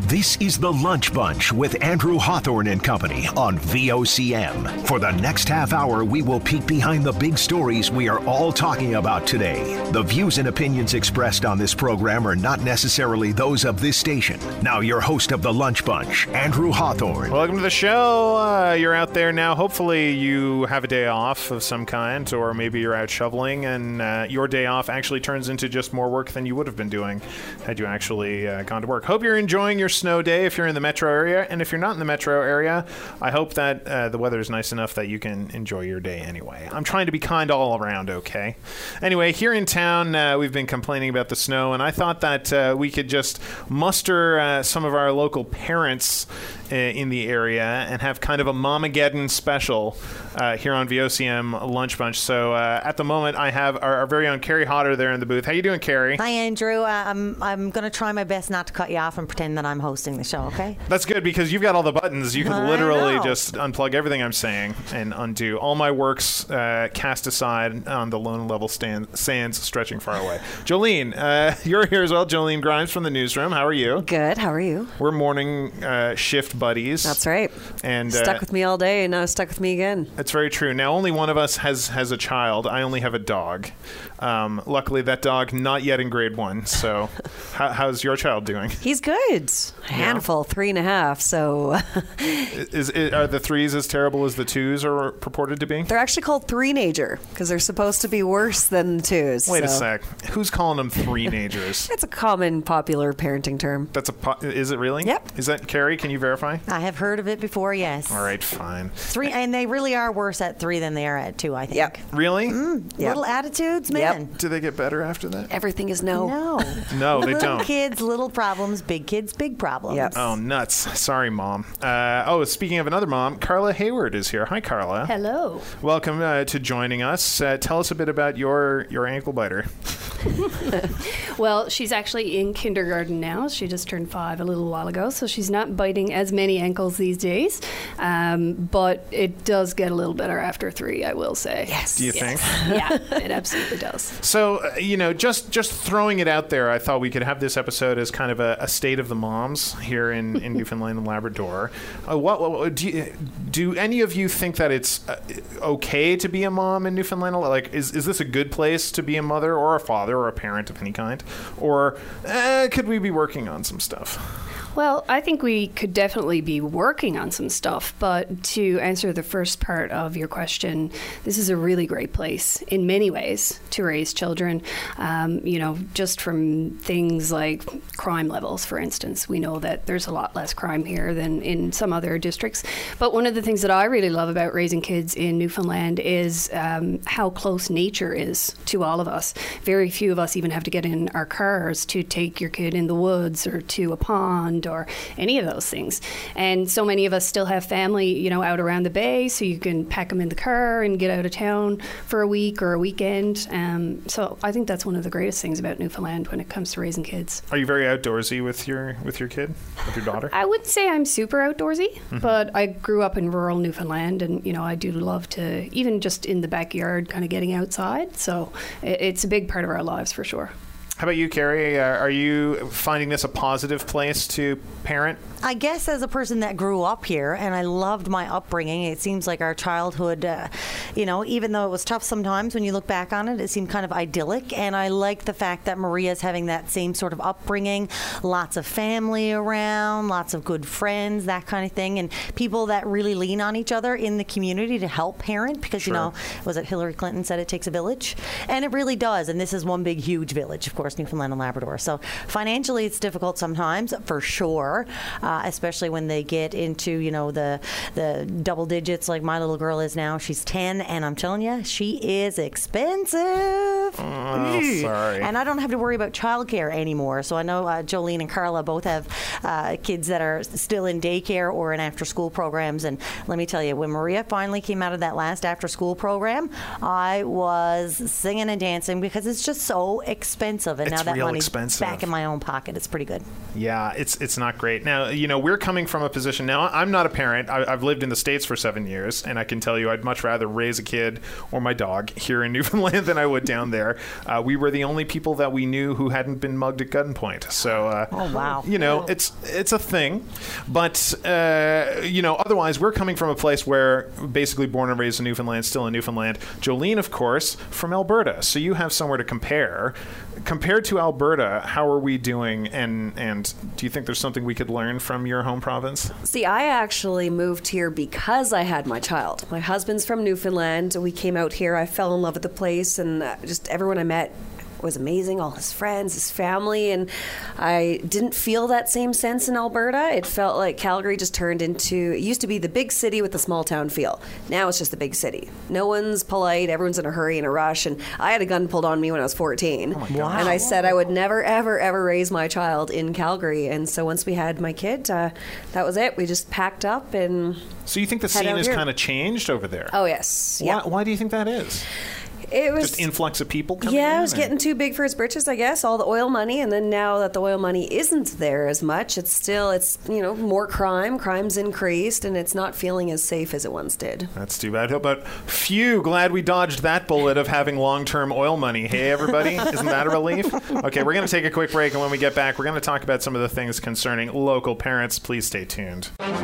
This is The Lunch Bunch with Andrew Hawthorne and Company on VOCM. For the next half hour, we will peek behind the big stories we are all talking about today. The views and opinions expressed on this program are not necessarily those of this station. Now, your host of The Lunch Bunch, Andrew Hawthorne. Welcome to the show. You're out there now. Hopefully you have a day off of some kind, or maybe you're out shoveling, and your day off actually turns into just more work than you would have been doing had you actually gone to work. Hope you're enjoying your snow day if you're in the metro area, and if you're not in the metro area, I hope that the weather is nice enough that you can enjoy your day anyway. I'm trying to be kind all around, okay? Anyway, here in town, we've been complaining about the snow, and I thought that we could just muster some of our local parents in the area and have kind of a Momageddon special here on VOCM Lunch Bunch. So at the moment, I have our very own Carrie Hodder there in the booth. How you doing, Carrie? Hi, Andrew. I'm going to try my best not to cut you off and pretend that I'm hosting the show, okay? That's good, because you've got all the buttons. You can literally just unplug everything I'm saying and undo all my works cast aside on the lone level sands stretching far away. Jolene, you're here as well. Jolene Grimes from the newsroom. How are you? Good. How are you? We're morning shift buddies. That's right. And stuck with me all day, and now stuck with me again. That's very true. Now, only one of us has a child. I only have a dog. Luckily, that dog not yet in grade 1. So, how's your child doing? He's good. A handful, 3.5. So, are the 3s as terrible as the 2s are purported to be? They're actually called 3-nager because they're supposed to be worse than the 2s. Wait a sec. Who's calling them 3-nagers? It's a common, popular parenting term. Is it really? Yep. Is that Carrie? Can you verify? I have heard of it before. Yes. All right. Fine. 3, and they really are worse at 3 than they are at 2. I think. Yep. Really? Yep. Little attitudes, man. Yep. Do they get better after that? Everything is no. No, they little don't. Kids, little problems. Big kids, big problems. Yep. Oh, nuts. Sorry, Mom. Speaking of another mom, Carla Hayward is here. Hi, Carla. Hello. Welcome to joining us. Tell us a bit about your ankle biter. Well, she's actually in kindergarten now. She just turned 5 a little while ago, so she's not biting as many ankles these days. But it does get a little better after 3, I will say. Yes. Do you think? Yeah, it absolutely does. So, just throwing it out there, I thought we could have this episode as kind of a state of the moms here in Newfoundland and Labrador. Do any of you think that it's okay to be a mom in Newfoundland? Like, is this a good place to be a mother or a father or a parent of any kind? Or could we be working on some stuff? Well, I think we could definitely be working on some stuff, but to answer the first part of your question, this is a really great place in many ways to raise children. Just from things like crime levels, for instance. We know that there's a lot less crime here than in some other districts. But one of the things that I really love about raising kids in Newfoundland is how close nature is to all of us. Very few of us even have to get in our cars to take your kid in the woods or to a pond or any of those things. And so many of us still have family, out around the bay, so you can pack them in the car and get out of town for a week or a weekend. So I think that's one of the greatest things about Newfoundland when it comes to raising kids. Are you very outdoorsy with your kid, with your daughter? I would say I'm super outdoorsy, but I grew up in rural Newfoundland, and I do love to, even just in the backyard, kind of getting outside. So it's a big part of our lives for sure. How about you, Carrie? Are you finding this a positive place to parent? I guess as a person that grew up here, and I loved my upbringing, it seems like our childhood, even though it was tough sometimes, when you look back on it, it seemed kind of idyllic. And I like the fact that Maria's having that same sort of upbringing, lots of family around, lots of good friends, that kind of thing, and people that really lean on each other in the community to help parent, because, was it Hillary Clinton said it takes a village? And it really does. And this is one big, huge village, of course, Newfoundland and Labrador. So financially, it's difficult sometimes, for sure. Especially when they get into, the double digits like my little girl is now. She's 10, and I'm telling you, she is expensive. Oh, sorry. And I don't have to worry about childcare anymore. So I know Jolene and Carla both have kids that are still in daycare or in after-school programs. And let me tell you, when Maria finally came out of that last after-school program, I was singing and dancing because it's just so expensive. And It's now that real money's expensive. back in my own pocket. It's pretty good. Yeah, it's not great. Now, we're coming from a position now. I'm not a parent. I've lived in the States for 7 years, and I can tell you I'd much rather raise a kid or my dog here in Newfoundland than I would down there. We were the only people that we knew who hadn't been mugged at gunpoint. So, Oh, wow. it's a thing. But, otherwise, we're coming from a place where basically born and raised in Newfoundland, still in Newfoundland. Jolene, of course, from Alberta. So you have somewhere to compare. Compared to Alberta, how are we doing? And do you think there's something we could learn from your home province? See, I actually moved here because I had my child. My husband's from Newfoundland. We came out here. I fell in love with the place, and just everyone I met was amazing, all his friends, his family, and I didn't feel that same sense in Alberta. It felt like Calgary just turned into, it used to be the big city with the small town feel. Now it's just the big city. No one's polite, everyone's in a hurry and a rush, and I had a gun pulled on me when I was 14. Wow. And I said I would never, ever, ever raise my child in Calgary, and so once we had my kid, that was it. We just packed up and So you think the head scene out has here. kind of changed over there? Oh, yes. Yeah. Why do you think that is? It was Just influx of people coming in? Yeah, it was or- getting too big for his britches, I guess. All the oil money, and then now that the oil money isn't there as much, it's more crime. Crime's increased, and it's not feeling as safe as it once did. That's too bad. But phew, glad we dodged that bullet of having long-term oil money. Hey, everybody, isn't that a relief? Okay, we're going to take a quick break, and when we get back, we're going to talk about some of the things concerning local parents. Please stay tuned.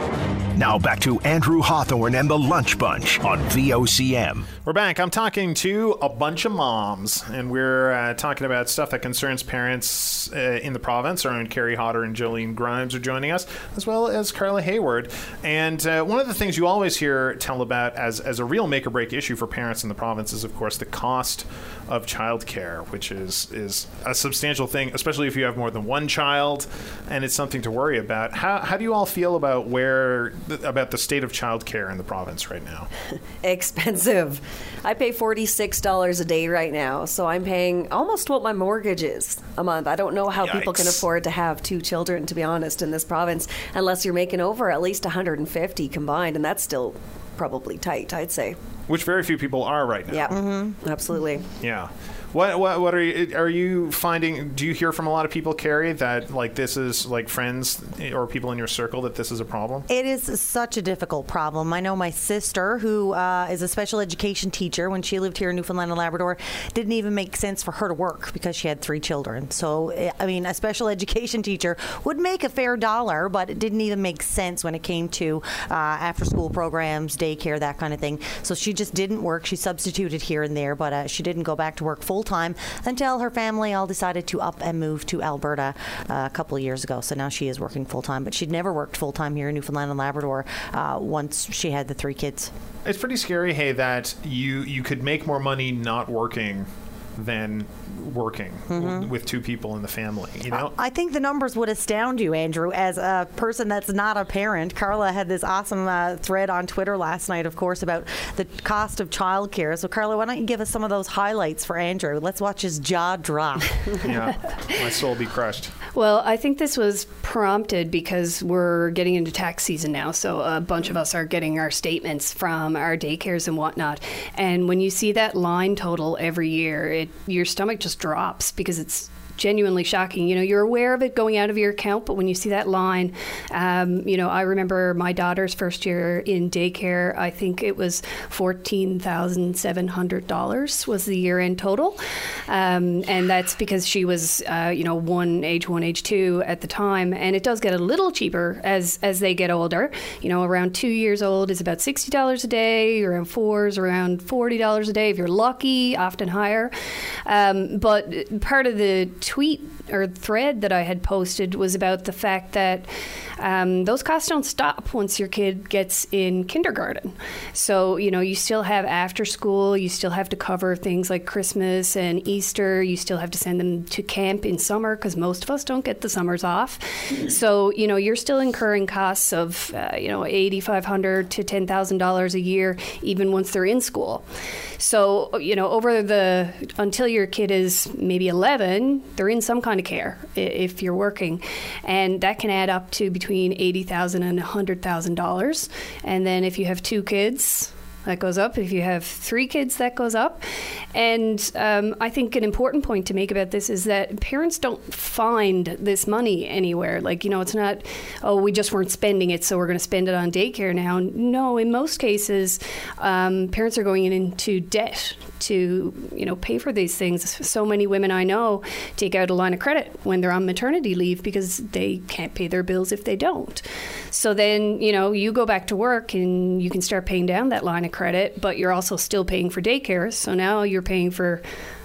Now back to Andrew Hawthorne and the Lunch Bunch on VOCM. We're back. I'm talking to a bunch of moms, and we're talking about stuff that concerns parents in the province. Our own Carrie Hodder and Jolene Grimes are joining us, as well as Carla Hayward. And one of the things you always hear tell about as a real make-or-break issue for parents in the province is, of course, the cost of childcare, which is a substantial thing, especially if you have more than one child, and it's something to worry about. How do you all feel about about the state of childcare in the province right now? Expensive. I pay $46 a day right now, so I'm paying almost what my mortgage is a month. I don't know how people can Yikes. afford to have two children, to be honest, in this province, unless you're making over at least $150 combined, and that's still probably tight, I'd say. Which very few people are right now. Yeah, absolutely. Yeah. What are you finding? Do you hear from a lot of people, Carrie, that this is friends or people in your circle that this is a problem? It is such a difficult problem. I know my sister, who is a special education teacher, when she lived here in Newfoundland and Labrador, didn't even make sense for her to work because she had 3 children. So, I mean, a special education teacher would make a fair dollar, but it didn't even make sense when it came to after-school programs, daycare, that kind of thing. So she just didn't work. She substituted here and there, but she didn't go back to work full-time until her family all decided to up and move to Alberta a couple of years ago. So now she is working full-time, but she'd never worked full-time here in Newfoundland and Labrador once she had the 3 kids. It's pretty scary, hey, that you could make more money not working than working with 2 people in the family, you know? I think the numbers would astound you, Andrew, as a person that's not a parent. Carla had this awesome thread on Twitter last night, of course, about the cost of childcare. So, Carla, why don't you give us some of those highlights for Andrew? Let's watch his jaw drop. Yeah, my soul be crushed. Well, I think this was prompted because we're getting into tax season now, so a bunch of us are getting our statements from our daycares and whatnot. And when you see that line total every year, your stomach just drops because it's genuinely shocking. You're aware of it going out of your account, but when you see that line, I remember my daughter's first year in daycare, I think it was $14,700 was the year-end total. And that's because she was, age 1, age 2 at the time. And it does get a little cheaper as they get older. Around 2 years old is about $60 a day. Around 4 is around $40 a day if you're lucky, often higher. But part of the tweet or thread that I had posted was about the fact that those costs don't stop once your kid gets in kindergarten. So, you still have after school, you still have to cover things like Christmas and Easter, you still have to send them to camp in summer because most of us don't get the summers off. So, you're still incurring costs of, $8,500 to $10,000 a year, even once they're in school. So, until your kid is maybe 11, they're in some kind of care if you're working. And that can add up to between $80,000 and $100,000. And then if you have 2 kids, that goes up. If you have 3 kids, that goes up. And I think an important point to make about this is that parents don't find this money anywhere. Like, it's not, oh, we just weren't spending it, so we're going to spend it on daycare now. No, in most cases, parents are going into debt to, pay for these things. So many women I know take out a line of credit when they're on maternity leave because they can't pay their bills if they don't. So then, you go back to work and you can start paying down that line of credit, but you're also still paying for daycare. So now you're paying for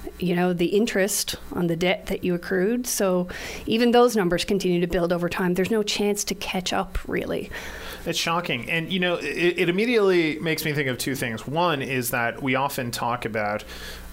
the interest on the debt that you accrued. So even those numbers continue to build over time. There's no chance to catch up, really. It's shocking. And, it immediately makes me think of 2 things. One is that we often talk about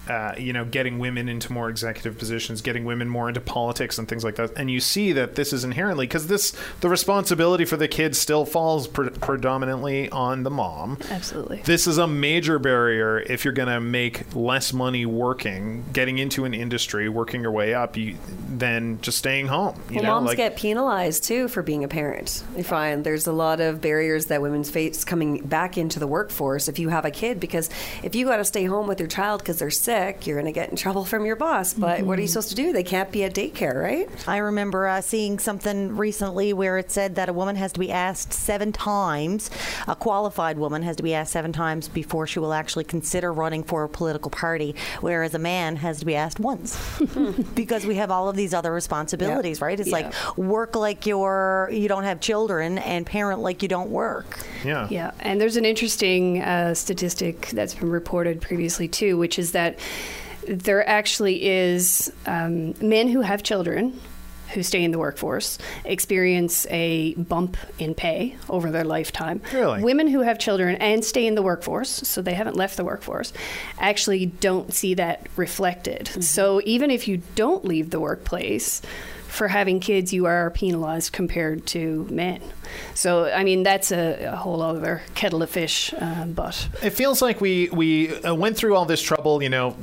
getting women into more executive positions, getting women more into politics and things like that. And you see that this is inherently, because the responsibility for the kids still falls predominantly on the mom. Absolutely. This is a major barrier if you're going to make less money working, getting into an industry, working your way up, than just staying home. Moms get penalized too for being a parent. I find there's a lot of barriers that women face coming back into the workforce if you have a kid, because if you got to stay home with your child because they're sick, you're going to get in trouble from your boss. But what are you supposed to do? They can't be at daycare, right? I remember seeing something recently where it said that a woman has to be asked 7 times, a qualified woman has to be asked 7 times before she will actually consider running for a political party, whereas a man has to be asked once because we have all of these other responsibilities, right? It's like work like you don't have children and parent like you don't work. Yeah. And there's an interesting statistic that's been reported previously too, which is that there actually is men who have children who stay in the workforce experience a bump in pay over their lifetime. Really? Women who have children and stay in the workforce, so they haven't left the workforce, actually don't see that reflected. So even if you don't leave the workplace, for having kids, you are penalized compared to men. So, I mean, that's a whole other kettle of fish, but... It feels like we went through all this trouble,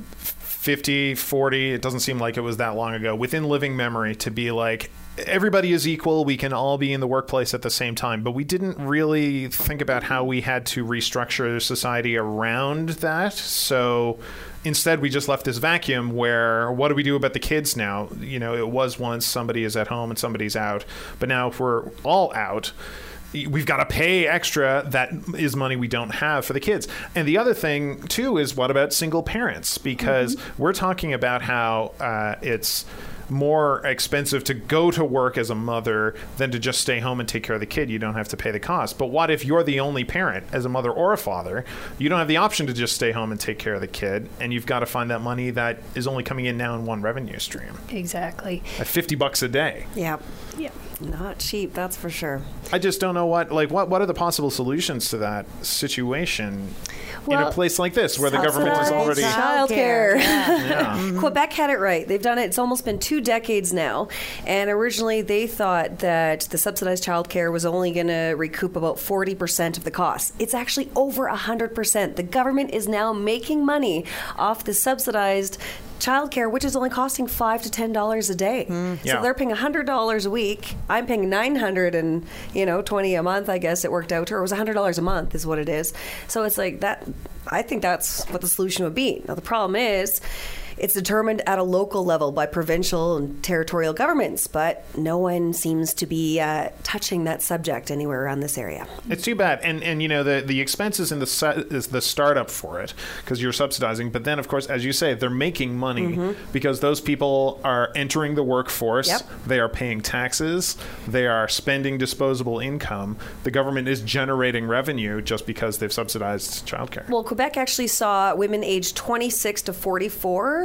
50, 40, it doesn't seem like it was that long ago, within living memory, to be like, everybody is equal, we can all be in the workplace at the same time. But we didn't really think about how we had to restructure society around that. So... Instead, we just left this vacuum where, what do we do about the kids now? It was once somebody is at home and somebody's out. But now if we're all out, we've got to pay extra. That is money we don't have for the kids. And the other thing, too, is what about single parents? Because we're talking about how it's more expensive to go to work as a mother than to just stay home and take care of the kid. You don't have to pay the cost. But what if you're the only parent as a mother or a father? You don't have the option to just stay home and take care of the kid, and you've got to find that money that is only coming in now in one revenue stream. Exactly. At $50 a day. Yeah. Not cheap, that's for sure. I just don't know what are the possible solutions to that situation in a place like this where the government is already... Childcare. Quebec had it right. They've done it. It's almost been 2 decades now. And originally they thought that the subsidized childcare was only going to recoup about 40% of the cost. It's actually over 100%. The government is now making money off the subsidized childcare, which is only costing $5 to $10 a day. So they're paying $100 a week. I'm paying $920 a month. I guess it worked out to her. It was $100 a month, is what it is. So it's like that. I think that's what the solution would be. Now the problem is, it's determined at a local level by provincial and territorial governments, but no one seems to be touching that subject anywhere around this area. It's too bad. And the expenses in is the startup for it, because you're subsidizing. But then, of course, as you say, they're making money because those people are entering the workforce. Yep. They are paying taxes. They are spending disposable income. The government is generating revenue just because they've subsidized childcare. Well, Quebec actually saw women aged 26 to 44.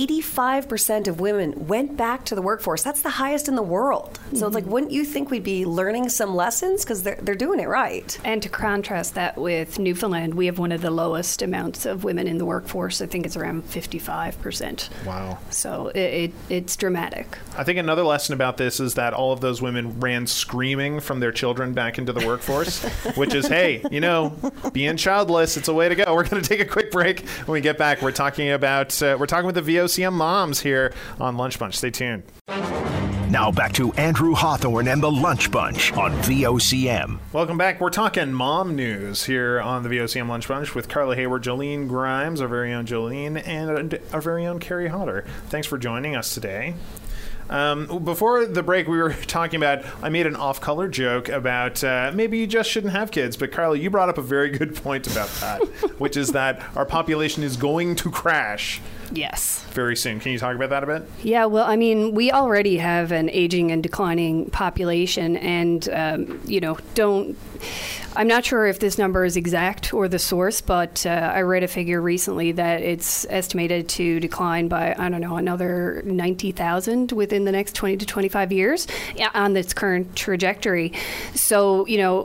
85% of women went back to the workforce. That's the highest in the world. So it's like, wouldn't you think we'd be learning some lessons? Because they're doing it right. And to contrast that with Newfoundland, we have one of the lowest amounts of women in the workforce. I think it's around 55%. Wow. So it's dramatic. I think another lesson about this is that all of those women ran screaming from their children back into the workforce, which is, hey, being childless, it's a way to go. We're going to take a quick break. When we get back, we're talking with the VOCM moms here on Lunch Bunch. Stay tuned. Now back to Andrew Hawthorne and the Lunch Bunch on VOCM. Welcome back. We're talking mom news here on the VOCM Lunch Bunch with Carla Hayward, Jolene Grimes, our very own Jolene, and our very own Carrie Hodder. Thanks for joining us today. Before the break, we were talking about, I made an off-color joke about maybe you just shouldn't have kids, but Carla, you brought up a very good point about that, which is that our population is going to crash. Yes. Very soon. Can you talk about that a bit? Yeah, well, I mean, we already have an aging and declining population, and, I'm not sure if this number is exact or the source, but I read a figure recently that it's estimated to decline by, another 90,000 within the next 20 to 25 years on its current trajectory. So,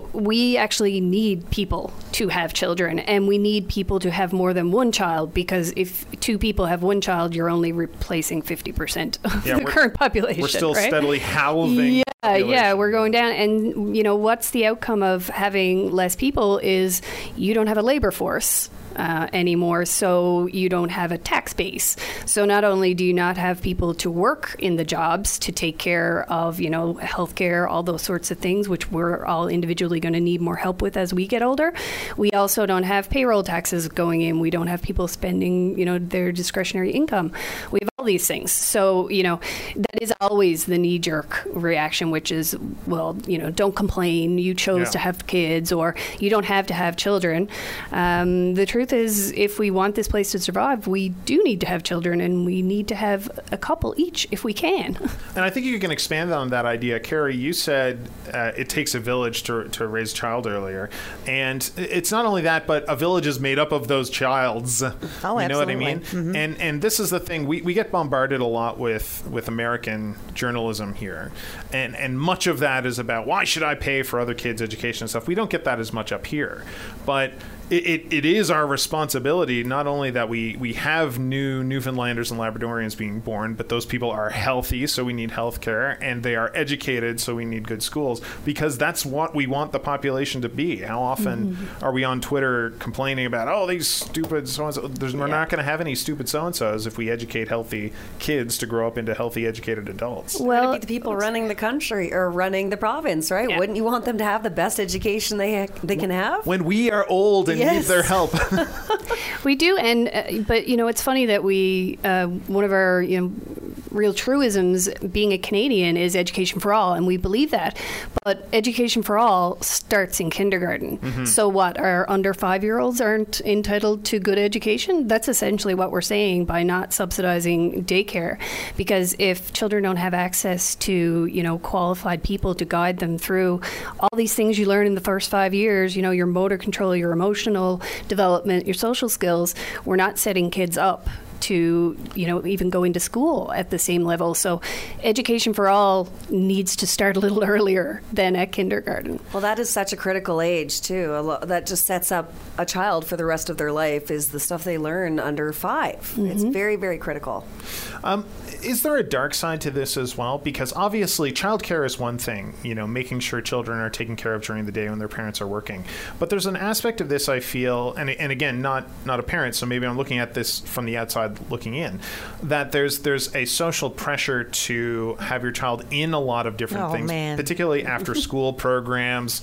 we actually need people to have children, and we need people to have more than one child, because if two people have one child, you're only replacing 50% of the current population. We're still right? steadily halving. Yeah, we're going down. And, what's the outcome of having less people is you don't have a labor force anymore, so you don't have a tax base. So not only do you not have people to work in the jobs to take care of, healthcare, all those sorts of things, which we're all individually going to need more help with as we get older, we also don't have payroll taxes going in. We don't have people spending, their discretionary income. We have all these things. So, that is always the knee-jerk reaction, which is, well, don't complain. You chose to have kids, or you don't have to have children. The truth is, if we want this place to survive, we do need to have children, and we need to have a couple each if we can. And I think you can expand on that idea. Carrie, you said it takes a village to raise a child earlier. And it's not only that, but a village is made up of those childs. Oh, you know what I mean? Mm-hmm. And this is the thing. We get bombarded a lot with American journalism here. And much of that is about, why should I pay for other kids' education and stuff? We don't get that as much up here. But it is our responsibility, not only that we have new Newfoundlanders and Labradorians being born, but those people are healthy, so we need health care, and they are educated, so we need good schools, because that's what we want the population to be. How often are we on Twitter complaining about, these stupid so-and-so? We're not going to have any stupid so-and-sos if we educate healthy kids to grow up into healthy, educated adults. Well, be the people running the country or running the province, right? Yeah. Wouldn't you want them to have the best education they can have? When we are old and need their help. We do, and but it's funny that we one of our real truisms being a Canadian is education for all, and we believe that. But education for all starts in kindergarten. Mm-hmm. So what, our under 5-year-olds aren't entitled to good education? That's essentially what we're saying by not subsidizing daycare. Because if children don't have access to, qualified people to guide them through all these things you learn in the first 5 years, your motor control, your emotional development, your social skills, we're not setting kids up to, even go into school at the same level. So education for all needs to start a little earlier than at kindergarten. Well, that is such a critical age, too. That just sets up a child for the rest of their life, is the stuff they learn under 5. Mm-hmm. It's very, very critical. Is there a dark side to this as well? Because obviously childcare is one thing, making sure children are taken care of during the day when their parents are working. But there's an aspect of this, I feel, and again, not a parent, so maybe I'm looking at this from the outside looking in, that there's a social pressure to have your child in a lot of different things, particularly after school programs,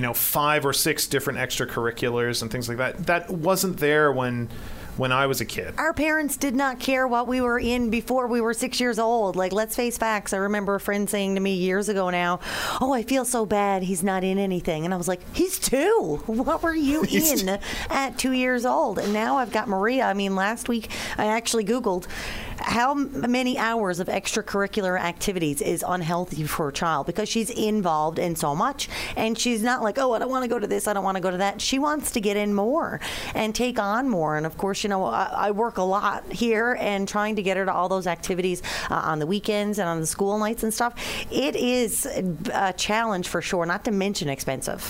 5 or 6 different extracurriculars and things like that. That wasn't there when I was a kid. Our parents did not care what we were in before we were 6 years old. Like, let's face facts. I remember a friend saying to me years ago now, I feel so bad he's not in anything. And I was like, he's 2. What were you in at 2 years old? And now I've got Maria. I mean, last week I actually Googled how many hours of extracurricular activities is unhealthy for a child, because she's involved in so much. And she's not like, I don't want to go to this, I don't want to go to that. She wants to get in more and take on more. And of course, I work a lot here, and trying to get her to all those activities on the weekends and on the school nights and stuff, it is a challenge for sure, not to mention expensive.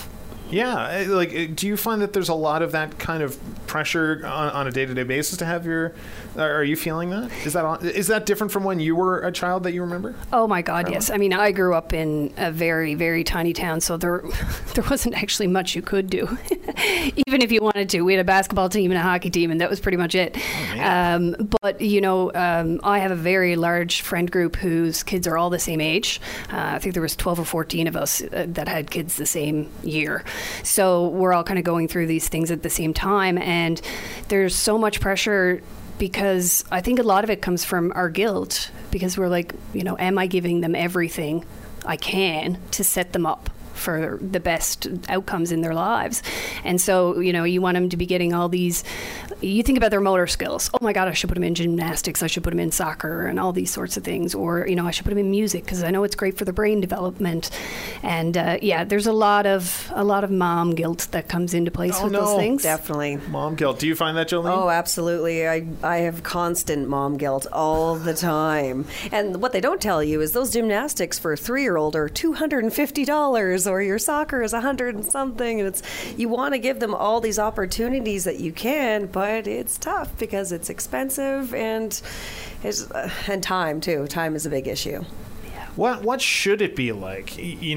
Yeah, like, do you find that there's a lot of that kind of pressure on a day-to-day basis to have your? Are you feeling that? Is that different from when you were a child that you remember? Oh my God, yes. I mean, I grew up in a very, very tiny town, so there wasn't actually much you could do, even if you wanted to. We had a basketball team and a hockey team, and that was pretty much it. Oh, but I have a very large friend group whose kids are all the same age. I think there was 12 or 14 of us that had kids the same year. So we're all kind of going through these things at the same time, and there's so much pressure because I think a lot of it comes from our guilt, because we're like, am I giving them everything I can to set them up for the best outcomes in their lives? And so, you want them to be getting all these, you think about their motor skills. Oh my God, I should put them in gymnastics. I should put them in soccer and all these sorts of things. Or, I should put them in music because I know it's great for the brain development. And there's a lot of mom guilt that comes into place with those things. Definitely. Mom guilt. Do you find that, Jolene? Oh, absolutely. I have constant mom guilt all the time. And what they don't tell you is those gymnastics for a 3-year-old are $250, or your soccer is 100 and something. And you want to give them all these opportunities that you can, but it's tough because it's expensive and time too. Time is a big issue. What should it be like?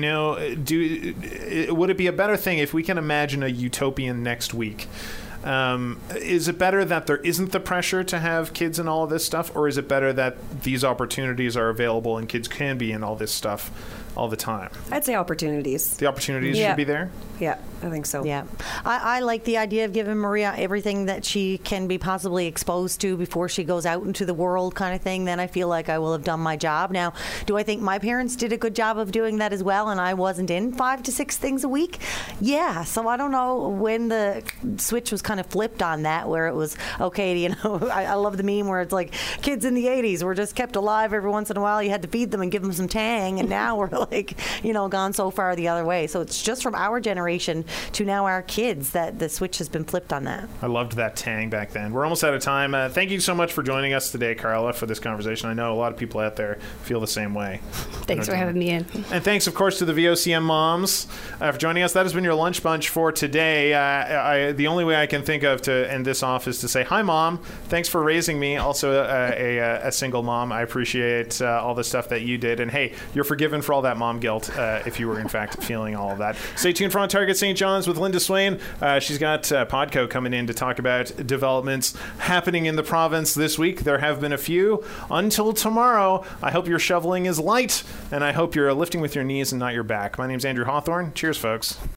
Would it be a better thing if we can imagine a utopian next week? Is it better that there isn't the pressure to have kids and all of this stuff, or is it better that these opportunities are available and kids can be in all this stuff all the time? I'd say opportunities. The opportunities should be there? Yeah, I think so. Yeah. I like the idea of giving Maria everything that she can be possibly exposed to before she goes out into the world, kind of thing. Then I feel like I will have done my job. Now, do I think my parents did a good job of doing that as well, and I wasn't in 5 to 6 things a week? Yeah. So I don't know when the switch was kind of flipped on that, where it was, okay, I love the meme where it's like kids in the 80s were just kept alive every once in a while. You had to feed them and give them some Tang, and now we're like, gone so far the other way. So it's just from our generation to now our kids that the switch has been flipped on that. I loved that Tang back then. We're almost out of time. Thank you so much for joining us today, Carla, for this conversation. I know a lot of people out there feel the same way. Thanks for having me in. And thanks, of course, to the VOCM moms for joining us. That has been your lunch bunch for today. The only way I can think of to end this off is to say, hi, Mom. Thanks for raising me. Also, a single mom. I appreciate all the stuff that you did. And, hey, you're forgiven for all that mom guilt if you were, in fact, feeling all of that. Stay tuned for On Target St. John's with Linda Swain. She's got Podco coming in to talk about developments happening in the province this week. There have been a few. Until tomorrow, I hope your shoveling is light, and I hope you're lifting with your knees and not your back. My name's Andrew Hawthorne. Cheers, folks.